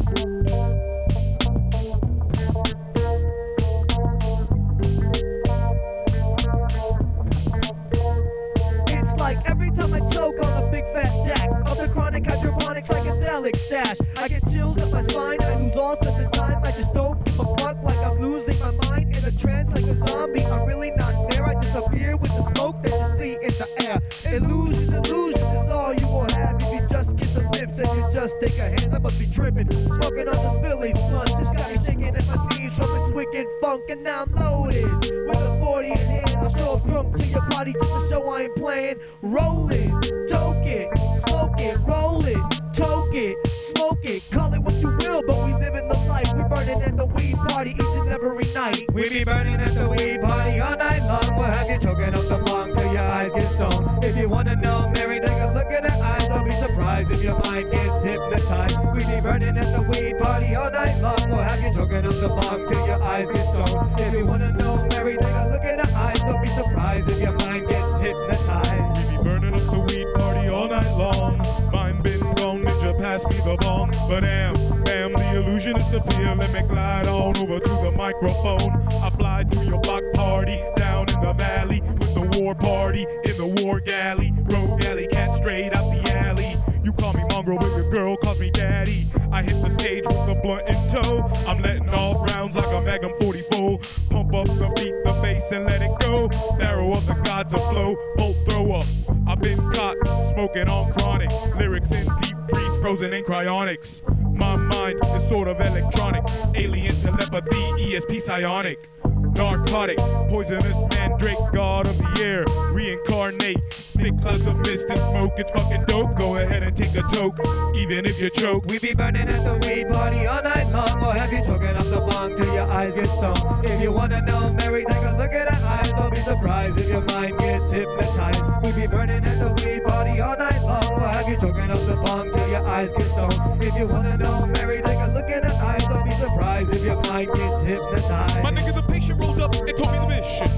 It's like every time I choke on a big fat jack of the chronic hydroponic psychedelic stash, I get chills up my spine, I lose all sense of time. I just don't give a fuck, like I'm losing my mind in a trance like a zombie. I'm really not there, I disappear with the smoke that you see in the air. Illusions is all you will have if you just kiss the lips and you just take a hand. I must be tripping, smoking on this Philly blunt, just got me shaking in my knees from its wicked funk, and now I'm loaded with a 40 in hand. I'll show up drunk to your party just to show I ain't playing. Roll it, toke it, smoke it, roll it, toke it, smoke it, call it what you will, but we live in the life. We burning at the weed party each and every night. We be burning at the weed party all night long. We'll have you choking up the bong till your eyes get stoned. If you wanna know Mary, take a look at her eyes. Don't be surprised if your mind gets hypnotized. We be burning at the weed party all night long. We'll have you choking up the bong till your eyes get stoned. If you wanna know Mary, take a look at her eyes. Don't be surprised if your mind gets hypnotized. We be burning up the weed party all night long. Mine been gone, ninja pass me the bong. But damn, the illusion is appear. Let me glide on over to the microphone. I fly to your block party down in the valley with the war party in the war galley. Road galley cat straight out the alley. You call me mongrel, but your girl calls me daddy. I hit the stage with the blunt in tow. I'm letting off rounds like a Magnum 44. Pump up the beat, the bass, and let it go. Arrow of the gods of flow, bolt throw up. I've been caught smoking on chronic. Lyrics in deep freeze, frozen in cryonics. My mind is sort of electronic. Alien telepathy, ESP psionic. Narcotic, poisonous mandrake, god of the air. Reincarnate, thick clouds of mist and smoke. It's fucking dope. Go ahead and take a toke, even if you choke. We be burning at the weed party all night long. We'll have you choking up the bong till your eyes get stoned. If you wanna know Mary, take a look at her eyes. Don't be surprised if your mind gets hypnotized. We be burning at the weed party all night long. We'll have you choking up the bong till your eyes get stoned. If you wanna know Mary, take a look at her eyes. Don't be surprised if your mind gets hypnotized. My nigga, the patient rolled up and told me the mission.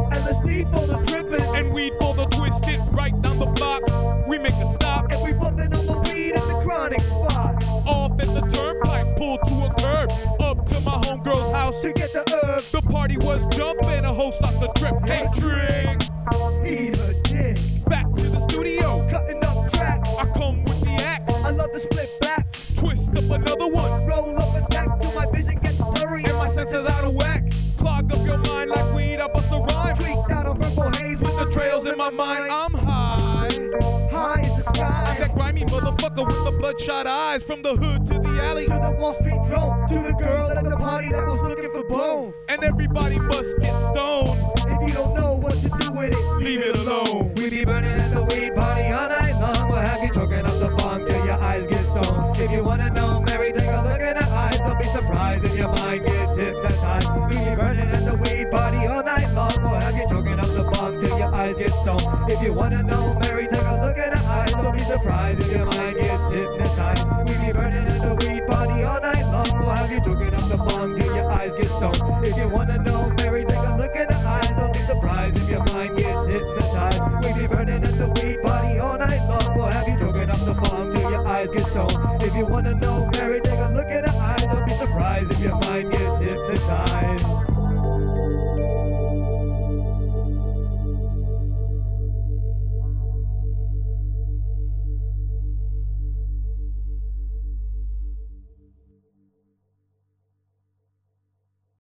LSD for the trippin', And weed for the twisted, right down the block. We make a stop. and we puffin' on the weed at the chronic spot. Off at the turnpike, pulled to a curb. Up to my homegirl's house. To get the herbs, The party was jumping, a host starts to trip. Hey, drink. he's a dick. Back to the studio. Cutting up tracks, I come with the axe. I love to split back. Twist up another one. Roll up and back till my vision gets blurry. And my senses out of whack. Clog up your mind like weed, I bust a rhyme. Tweaked out on purple haze with The trails in my mind, I'm high. high as the sky. I'm that grimy motherfucker with the bloodshot eyes. From the hood to the alley. To the Wall Street drone, to the girl at the party that was looking for bone. And everybody must get stoned. If you don't know what to do with it, Leave it alone. We be burning at the weed party all night long. We'll have you choking up the bong till your eyes get stoned. If you wanna know Mary, take a look at her eyes. Don't be surprised if your mind gets hypnotized. We be burning at the weed party all night long. We'll have you choking up the bong till your eyes get stoned. If you wanna know Mary, take a look at her eyes. Don't be surprised if your mind gets hypnotized. We be burning at the weed party all night long. We'll have you choking up the bong till your eyes get stoned. If you wanna know Mary, take a look at her eyes. Don't be surprised if your mind gets hypnotized. We be burning at the weed party all night long. We'll have you choking up the bong till your eyes get stoned. If you wanna know Mary, take a look at her eyes. Don't be surprised if your mind gets